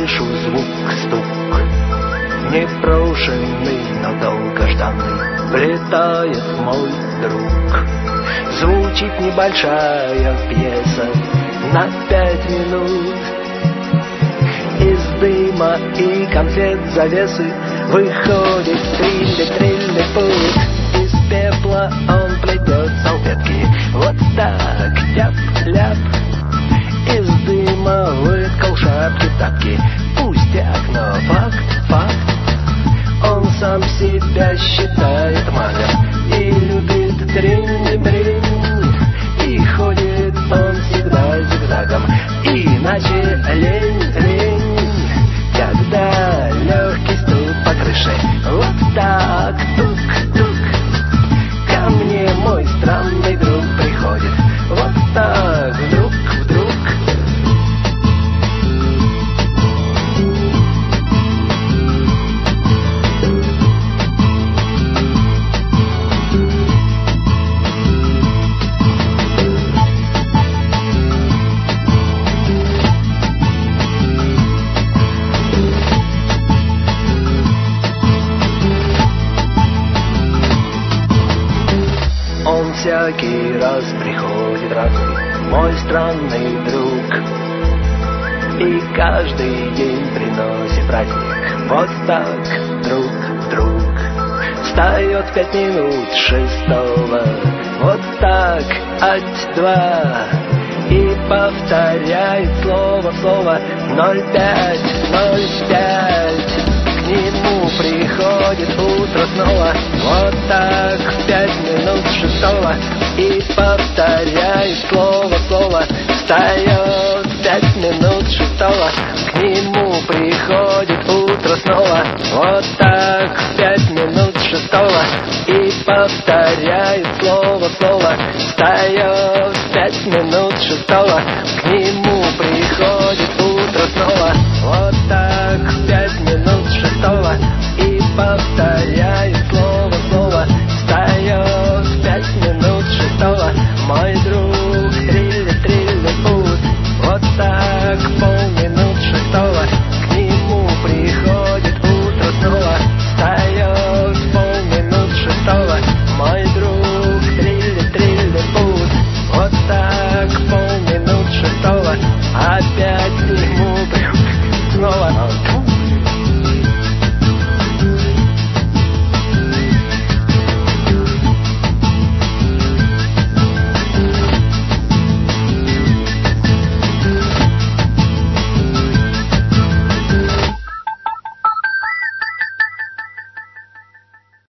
слышу звук, стук, непрошенный, но долгожданный, влетает мой друг. Звучит небольшая пьеса на 5 минут. Из дыма и конфет завесы выходит трилли-трилли путь. Из пепла он плетет салфетки, вот так, тяп-ляп. Из дыма выткал шапки-тапки, пустяк, но факт. Он сам себя считает магом и любит тринь-бринь. И ходит он всегда зигзагом, иначе лень. Когда легкий стук по крыше, вот так, тук-тук. Ко мне мой странный друг приходит, вот так, вдруг. Он всякий раз приходит разный, мой странный друг, и каждый день приносит праздник, вот так, друг в друг. Встает в 5 минут 6-го, вот так, ать-два, и повторяет слово в слово 05. К нему приходит утро снова, вот так, в 5 минут 6-го, и повторяет слово в слово. Встает в 5 минут 6-го, к нему приходит утро снова, вот так, в 5 минут 6-го, и повторяет слово в слово. Встает в 5 минут 6-го, к нему